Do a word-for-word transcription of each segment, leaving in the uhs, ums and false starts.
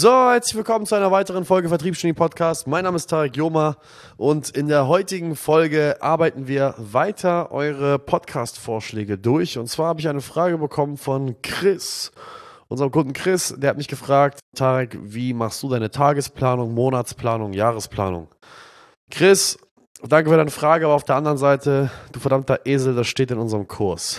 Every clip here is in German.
So, herzlich willkommen zu einer weiteren Folge Vertriebsgenie Podcast. Mein Name ist Tarek Joma und in der heutigen Folge arbeiten wir weiter eure Podcast-Vorschläge durch. Und zwar habe ich eine Frage bekommen von Chris, unserem Kunden Chris. Der hat mich gefragt: Tarek, wie machst du deine Tagesplanung, Monatsplanung, Jahresplanung? Chris, danke für deine Frage, aber auf der anderen Seite, du verdammter Esel, das steht in unserem Kurs.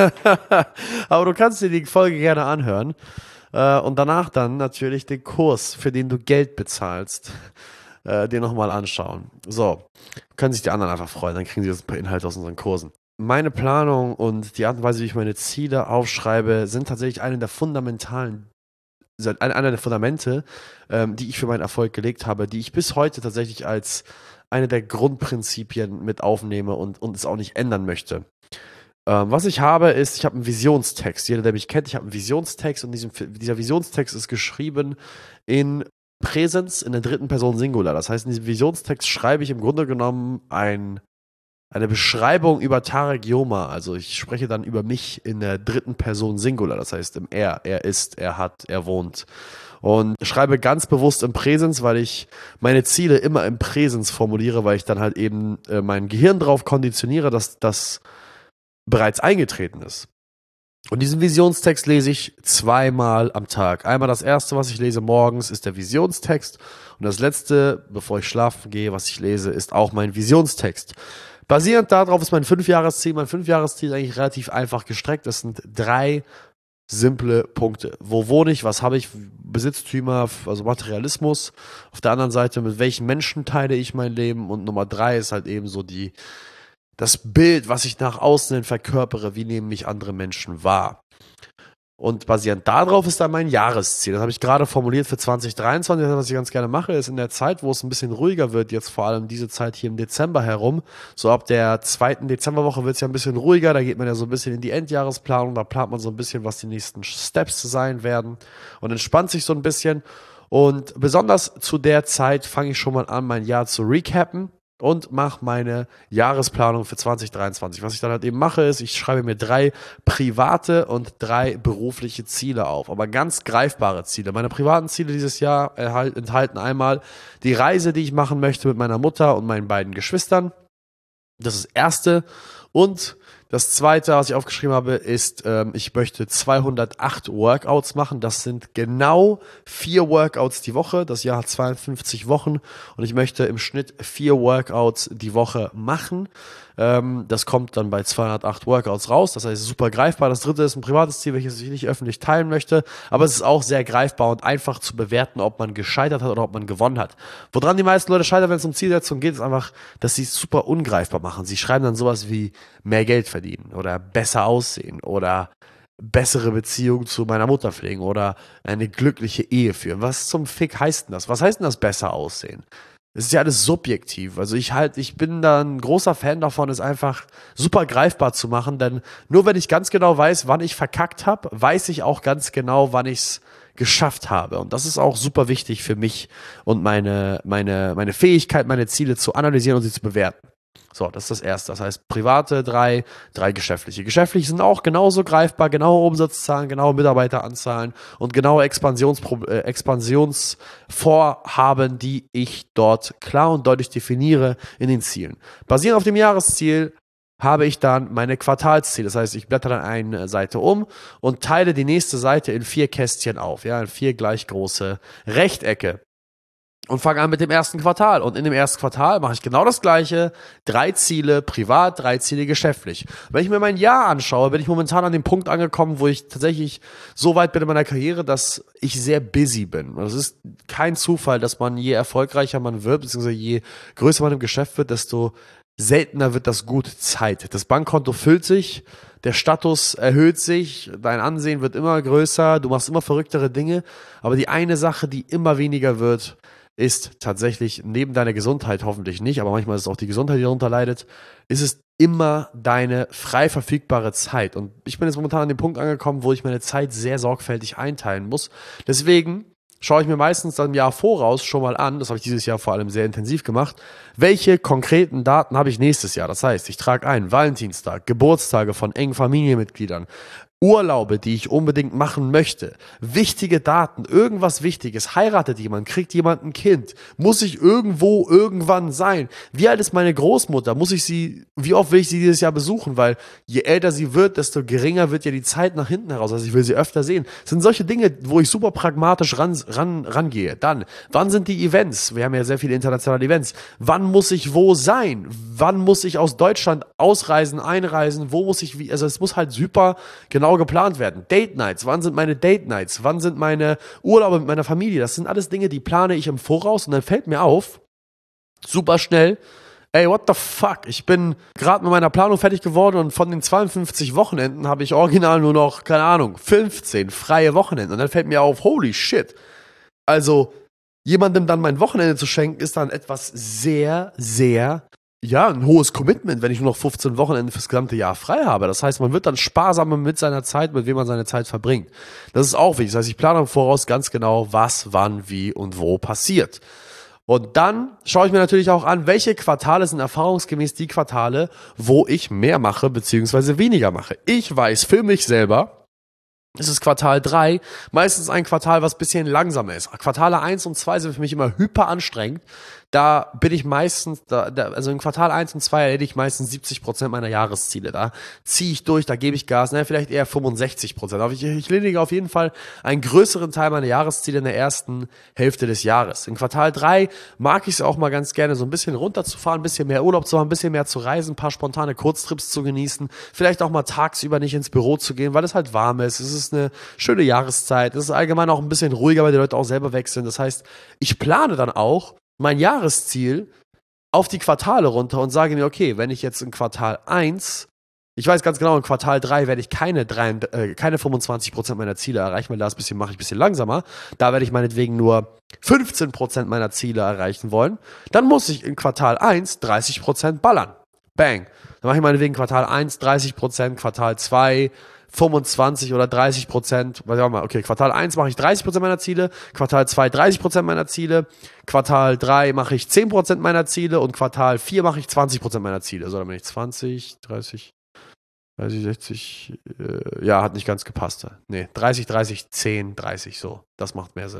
Aber du kannst dir die Folge gerne anhören. Und danach dann natürlich den Kurs, für den du Geld bezahlst, äh, dir nochmal anschauen. So, können sich die anderen einfach freuen, dann kriegen sie jetzt ein paar Inhalte aus unseren Kursen. Meine Planung und die Art und Weise, wie ich meine Ziele aufschreibe, sind tatsächlich eine der fundamentalen, eine der Fundamente, ähm, die ich für meinen Erfolg gelegt habe, die ich bis heute tatsächlich als eine der Grundprinzipien mit aufnehme und, und es auch nicht ändern möchte. Ähm, was ich habe, ist, ich habe einen Visionstext. Jeder, der mich kennt, ich habe einen Visionstext und diesem, dieser Visionstext ist geschrieben in Präsens, in der dritten Person Singular. Das heißt, in diesem Visionstext schreibe ich im Grunde genommen ein, eine Beschreibung über Tarek Joma. Also ich spreche dann über mich in der dritten Person Singular. Das heißt im Er. Er ist, er hat, er wohnt. Und schreibe ganz bewusst im Präsens, weil ich meine Ziele immer im Präsens formuliere, weil ich dann halt eben äh, mein Gehirn darauf konditioniere, dass das bereits eingetreten ist. Und diesen Visionstext lese ich zweimal am Tag. Einmal das erste, was ich lese morgens, ist der Visionstext. Und das letzte, bevor ich schlafen gehe, was ich lese, ist auch mein Visionstext. Basierend darauf ist mein Fünfjahresziel. Mein Fünfjahresziel ist eigentlich relativ einfach gestreckt. Das sind drei simple Punkte. Wo wohne ich? Was habe ich? Besitztümer, also Materialismus. Auf der anderen Seite, mit welchen Menschen teile ich mein Leben? Und Nummer drei ist halt eben so die das Bild, was ich nach außen hin verkörpere, wie nehmen mich andere Menschen wahr. Und basierend darauf ist dann mein Jahresziel. Das habe ich gerade formuliert für zwanzig dreiundzwanzig. Was ich ganz gerne mache, ist in der Zeit, wo es ein bisschen ruhiger wird, jetzt vor allem diese Zeit hier im Dezember herum, so ab der zweiten Dezemberwoche wird es ja ein bisschen ruhiger, da geht man ja so ein bisschen in die Endjahresplanung, da plant man so ein bisschen, was die nächsten Steps sein werden und entspannt sich so ein bisschen. Und besonders zu der Zeit fange ich schon mal an, mein Jahr zu recappen und mache meine Jahresplanung für zwanzig dreiundzwanzig. Was ich dann halt eben mache, ist, ich schreibe mir drei private und drei berufliche Ziele auf, aber ganz greifbare Ziele. Meine privaten Ziele dieses Jahr enthalten einmal die Reise, die ich machen möchte mit meiner Mutter und meinen beiden Geschwistern. Das ist das erste. Und das zweite, was ich aufgeschrieben habe, ist, ähm, ich möchte zweihundertacht Workouts machen. Das sind genau vier Workouts die Woche. Das Jahr hat zweiundfünfzig Wochen und ich möchte im Schnitt vier Workouts die Woche machen. Ähm, das kommt dann bei zweihundertacht Workouts raus. Das heißt, super greifbar. Das dritte ist ein privates Ziel, welches ich nicht öffentlich teilen möchte. Aber es ist auch sehr greifbar und einfach zu bewerten, ob man gescheitert hat oder ob man gewonnen hat. Woran die meisten Leute scheitern, wenn es um Zielsetzung geht, ist einfach, dass sie es super ungreifbar machen. Sie schreiben dann sowas wie mehr Geld verdienen oder besser aussehen oder bessere Beziehung zu meiner Mutter pflegen oder eine glückliche Ehe führen. Was zum Fick heißt denn das? Was heißt denn das besser aussehen? Es ist ja alles subjektiv. Also ich halt, ich bin da ein großer Fan davon, es einfach super greifbar zu machen, denn nur wenn ich ganz genau weiß, wann ich verkackt habe, weiß ich auch ganz genau, wann ich es geschafft habe. Und das ist auch super wichtig für mich und meine, meine, meine Fähigkeit, meine Ziele zu analysieren und sie zu bewerten. So, das ist das erste. Das heißt, private drei, drei geschäftliche. Geschäftliche sind auch genauso greifbar, genaue Umsatzzahlen, genaue Mitarbeiteranzahlen und genaue Expansionspro- äh, Expansionsvorhaben, die ich dort klar und deutlich definiere in den Zielen. Basierend auf dem Jahresziel habe ich dann meine Quartalsziele. Das heißt, ich blätter dann eine Seite um und teile die nächste Seite in vier Kästchen auf, ja, in vier gleich große Rechtecke. Und fange an mit dem ersten Quartal. Und in dem ersten Quartal mache ich genau das Gleiche. Drei Ziele privat, drei Ziele geschäftlich. Wenn ich mir mein Jahr anschaue, bin ich momentan an dem Punkt angekommen, wo ich tatsächlich so weit bin in meiner Karriere, dass ich sehr busy bin. Es ist kein Zufall, dass man je erfolgreicher man wird, beziehungsweise je größer man im Geschäft wird, desto seltener wird das Gut Zeit. Das Bankkonto füllt sich, der Status erhöht sich, dein Ansehen wird immer größer, du machst immer verrücktere Dinge. Aber die eine Sache, die immer weniger wird, ist tatsächlich neben deiner Gesundheit, hoffentlich nicht, aber manchmal ist es auch die Gesundheit, die darunter leidet, ist es immer deine frei verfügbare Zeit. Und ich bin jetzt momentan an dem Punkt angekommen, wo ich meine Zeit sehr sorgfältig einteilen muss. Deswegen schaue ich mir meistens dann im Jahr voraus schon mal an, das habe ich dieses Jahr vor allem sehr intensiv gemacht, welche konkreten Daten habe ich nächstes Jahr. Das heißt, ich trage ein Valentinstag, Geburtstage von engen Familienmitgliedern, Urlaube, die ich unbedingt machen möchte, wichtige Daten, irgendwas Wichtiges, heiratet jemand, kriegt jemand ein Kind, muss ich irgendwo irgendwann sein? Wie alt ist meine Großmutter? Muss ich sie, wie oft will ich sie dieses Jahr besuchen? Weil je älter sie wird, desto geringer wird ja die Zeit nach hinten heraus. Also ich will sie öfter sehen. Das sind solche Dinge, wo ich super pragmatisch ran, ran, rangehe. Dann, wann sind die Events? Wir haben ja sehr viele internationale Events. Wann muss ich wo sein? Wann muss ich aus Deutschland ausreisen, einreisen? Wo muss ich wie? Also es muss halt super genau geplant werden. Date Nights, wann sind meine Date Nights? Wann sind meine Urlaube mit meiner Familie? Das sind alles Dinge, die plane ich im Voraus und dann fällt mir auf, super schnell, ey, what the fuck? Ich bin gerade mit meiner Planung fertig geworden und von den zweiundfünfzig Wochenenden habe ich original nur noch, keine Ahnung, fünfzehn freie Wochenenden. Und dann fällt mir auf, holy shit. Also, jemandem dann mein Wochenende zu schenken, ist dann etwas sehr, sehr ja, ein hohes Commitment, wenn ich nur noch fünfzehn Wochenende fürs gesamte Jahr frei habe. Das heißt, man wird dann sparsamer mit seiner Zeit, mit wem man seine Zeit verbringt. Das ist auch wichtig. Das heißt, ich plane im Voraus ganz genau, was, wann, wie und wo passiert. Und dann schaue ich mir natürlich auch an, welche Quartale sind erfahrungsgemäß die Quartale, wo ich mehr mache, beziehungsweise weniger mache. Ich weiß für mich selber, es ist Quartal drei, meistens ein Quartal, was ein bisschen langsamer ist. Quartale eins und zwei sind für mich immer hyper anstrengend. Da bin ich meistens, da, da, also in Quartal eins und zwei erledige ich meistens siebzig Prozent meiner Jahresziele. Da ziehe ich durch, da gebe ich Gas, naja, vielleicht eher fünfundsechzig Prozent. Aber ich, ich erledige auf jeden Fall einen größeren Teil meiner Jahresziele in der ersten Hälfte des Jahres. In Quartal drei mag ich es auch mal ganz gerne, so ein bisschen runterzufahren, ein bisschen mehr Urlaub zu haben, ein bisschen mehr zu reisen, ein paar spontane Kurztrips zu genießen, vielleicht auch mal tagsüber nicht ins Büro zu gehen, weil es halt warm ist. Es ist eine schöne Jahreszeit. Es ist allgemein auch ein bisschen ruhiger, weil die Leute auch selber weg sind. Das heißt, ich plane dann auch mein Jahresziel auf die Quartale runter und sage mir, okay, wenn ich jetzt in Quartal eins, ich weiß ganz genau, in Quartal drei werde ich keine, drei, äh, keine fünfundzwanzig Prozent meiner Ziele erreichen, weil das bisschen mache ich ein bisschen langsamer. Da werde ich meinetwegen nur fünfzehn Prozent meiner Ziele erreichen wollen. Dann muss ich in Quartal eins dreißig Prozent ballern. Bang. Dann mache ich meinetwegen Quartal eins dreißig Prozent, Quartal zwei fünfundzwanzig oder dreißig Prozent, warte mal, okay, Quartal eins mache ich dreißig Prozent meiner Ziele, Quartal zwei dreißig Prozent meiner Ziele, Quartal drei mache ich zehn Prozent meiner Ziele und Quartal vier mache ich zwanzig Prozent meiner Ziele. Also dann bin ich zwanzig, dreißig, dreißig, sechzig, äh, ja, hat nicht ganz gepasst. Nee, dreißig, dreißig, zehn, dreißig, so. Das macht mehr Sinn.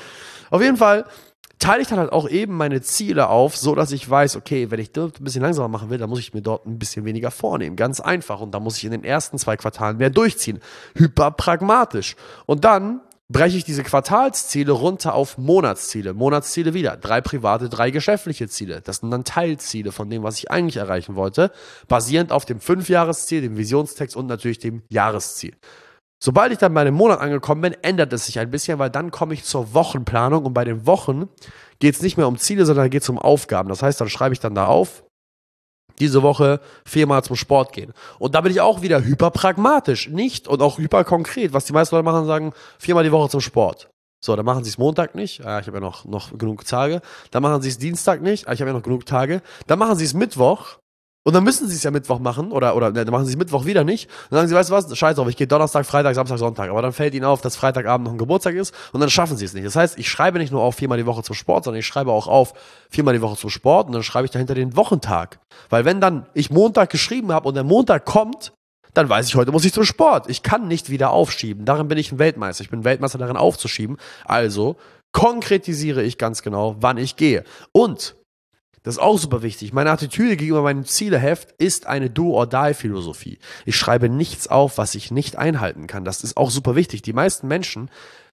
Auf jeden Fall teile ich dann halt auch eben meine Ziele auf, so dass ich weiß, okay, wenn ich dort ein bisschen langsamer machen will, dann muss ich mir dort ein bisschen weniger vornehmen. Ganz einfach. Und dann muss ich in den ersten zwei Quartalen mehr durchziehen. Hyper pragmatisch. Und dann breche ich diese Quartalsziele runter auf Monatsziele. Monatsziele wieder. Drei private, drei geschäftliche Ziele. Das sind dann Teilziele von dem, was ich eigentlich erreichen wollte, basierend auf dem Fünfjahresziel, dem Visionstext und natürlich dem Jahresziel. Sobald ich dann bei dem Monat angekommen bin, ändert es sich ein bisschen, weil dann komme ich zur Wochenplanung und bei den Wochen geht es nicht mehr um Ziele, sondern geht es um Aufgaben. Das heißt, dann schreibe ich dann da auf, diese Woche viermal zum Sport gehen. Und da bin ich auch wieder hyper pragmatisch, nicht und auch hyper konkret. Was die meisten Leute machen, sagen, viermal die Woche zum Sport. So, dann machen sie es Montag nicht, ah, ich habe ja noch, noch genug Tage. Dann machen sie es Dienstag nicht, ah, ich habe ja noch genug Tage. Dann machen sie es Mittwoch. Und dann müssen sie es ja Mittwoch machen, oder, oder dann machen sie es Mittwoch wieder nicht. Dann sagen sie, weißt du was, scheiß drauf, ich gehe Donnerstag, Freitag, Samstag, Sonntag. Aber dann fällt ihnen auf, dass Freitagabend noch ein Geburtstag ist und dann schaffen sie es nicht. Das heißt, ich schreibe nicht nur auf viermal die Woche zum Sport, sondern ich schreibe auch auf viermal die Woche zum Sport und dann schreibe ich dahinter den Wochentag. Weil wenn dann ich Montag geschrieben habe und der Montag kommt, dann weiß ich, heute muss ich zum Sport. Ich kann nicht wieder aufschieben. Darin bin ich ein Weltmeister. Ich bin Weltmeister darin aufzuschieben. Also konkretisiere ich ganz genau, wann ich gehe. Und das ist auch super wichtig. Meine Attitüde gegenüber meinem Zieleheft ist eine Do-or-Die-Philosophie. Ich schreibe nichts auf, was ich nicht einhalten kann. Das ist auch super wichtig. Die meisten Menschen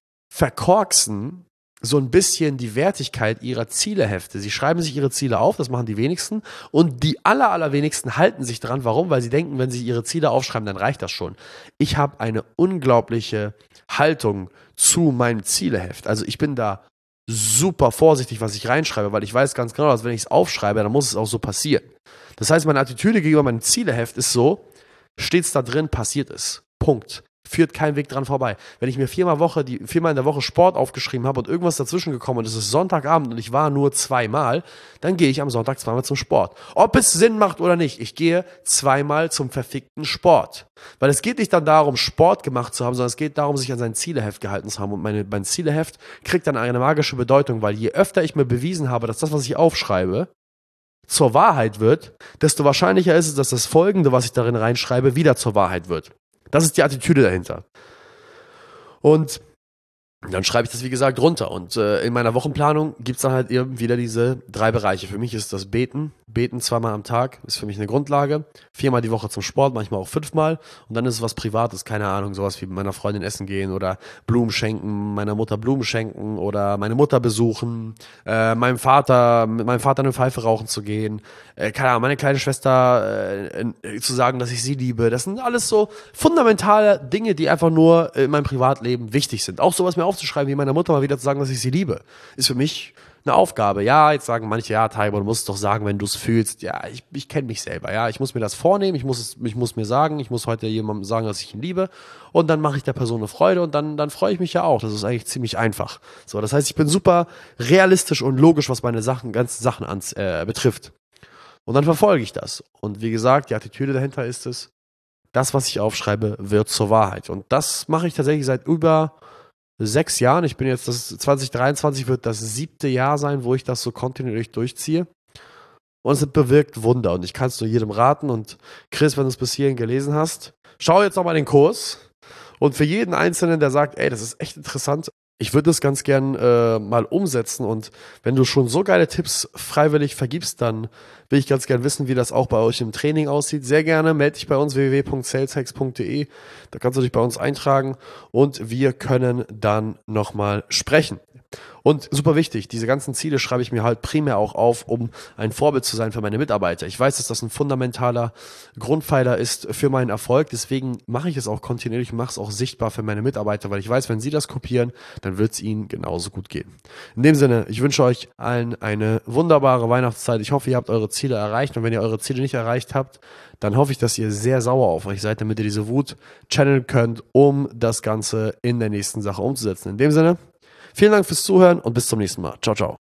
verkorksen so ein bisschen die Wertigkeit ihrer Zielehefte. Sie schreiben sich ihre Ziele auf, das machen die wenigsten. Und die aller, allerwenigsten halten sich dran. Warum? Weil sie denken, wenn sie ihre Ziele aufschreiben, dann reicht das schon. Ich habe eine unglaubliche Haltung zu meinem Zieleheft. Also ich bin da super vorsichtig, was ich reinschreibe, weil ich weiß ganz genau, dass wenn ich es aufschreibe, dann muss es auch so passieren. Das heißt, meine Attitüde gegenüber meinem Zieleheft ist so, steht's da drin, passiert es. Punkt. Führt kein Weg dran vorbei. Wenn ich mir viermal, Woche, die, viermal in der Woche Sport aufgeschrieben habe und irgendwas dazwischen gekommen und es ist Sonntagabend und ich war nur zweimal, dann gehe ich am Sonntag zweimal zum Sport. Ob es Sinn macht oder nicht, ich gehe zweimal zum verfickten Sport. Weil es geht nicht dann darum, Sport gemacht zu haben, sondern es geht darum, sich an sein Zieleheft gehalten zu haben. Und meine, mein Zieleheft kriegt dann eine magische Bedeutung, weil je öfter ich mir bewiesen habe, dass das, was ich aufschreibe, zur Wahrheit wird, desto wahrscheinlicher ist es, dass das Folgende, was ich darin reinschreibe, wieder zur Wahrheit wird. Das ist die Attitüde dahinter. Und dann schreibe ich das, wie gesagt, runter. Und äh, in meiner Wochenplanung gibt es dann halt eben wieder diese drei Bereiche. Für mich ist das Beten. Beten zweimal am Tag ist für mich eine Grundlage. Viermal die Woche zum Sport, manchmal auch fünfmal. Und dann ist es was Privates, keine Ahnung, sowas wie mit meiner Freundin essen gehen oder Blumen schenken, meiner Mutter Blumen schenken oder meine Mutter besuchen, äh, meinem Vater, mit meinem Vater eine Pfeife rauchen zu gehen, äh, keine Ahnung, meine kleine Schwester äh, äh, zu sagen, dass ich sie liebe. Das sind alles so fundamentale Dinge, die einfach nur in meinem Privatleben wichtig sind. Auch sowas mir aufzuschreiben, wie meiner Mutter mal wieder zu sagen, dass ich sie liebe, ist für mich eine Aufgabe. Ja, jetzt sagen manche, ja, Taibo, du musst es doch sagen, wenn du es fühlst. Ja, ich, ich kenne mich selber. Ja, ich muss mir das vornehmen, ich muss es, ich muss mir sagen, ich muss heute jemandem sagen, dass ich ihn liebe und dann mache ich der Person eine Freude und dann, dann freue ich mich ja auch. Das ist eigentlich ziemlich einfach. So, das heißt, ich bin super realistisch und logisch, was meine Sachen, ganzen Sachen ans, äh, betrifft. Und dann verfolge ich das. Und wie gesagt, die Attitüde dahinter ist es, das, was ich aufschreibe, wird zur Wahrheit. Und das mache ich tatsächlich seit über sechs Jahren. Ich bin jetzt, das zwanzig dreiundzwanzig wird das siebte Jahr sein, wo ich das so kontinuierlich durchziehe. Und es bewirkt Wunder. Und ich kann es nur jedem raten. Und Chris, wenn du es bis hierhin gelesen hast, schau jetzt nochmal den Kurs. Und für jeden Einzelnen, der sagt, ey, das ist echt interessant, ich würde das ganz gern äh, mal umsetzen. Und wenn du schon so geile Tipps freiwillig vergibst, dann will ich ganz gern wissen, wie das auch bei euch im Training aussieht. Sehr gerne melde dich bei uns w w w punkt saleshacks punkt d e. Da kannst du dich bei uns eintragen und wir können dann nochmal sprechen. Und super wichtig, diese ganzen Ziele schreibe ich mir halt primär auch auf, um ein Vorbild zu sein für meine Mitarbeiter. Ich weiß, dass das ein fundamentaler Grundpfeiler ist für meinen Erfolg, deswegen mache ich es auch kontinuierlich und mache es auch sichtbar für meine Mitarbeiter, weil ich weiß, wenn sie das kopieren, dann wird es ihnen genauso gut gehen. In dem Sinne, ich wünsche euch allen eine wunderbare Weihnachtszeit. Ich hoffe, ihr habt eure Ziele erreicht und wenn ihr eure Ziele nicht erreicht habt, dann hoffe ich, dass ihr sehr sauer auf euch seid, damit ihr diese Wut channeln könnt, um das Ganze in der nächsten Sache umzusetzen. In dem Sinne, vielen Dank fürs Zuhören und bis zum nächsten Mal. Ciao, ciao.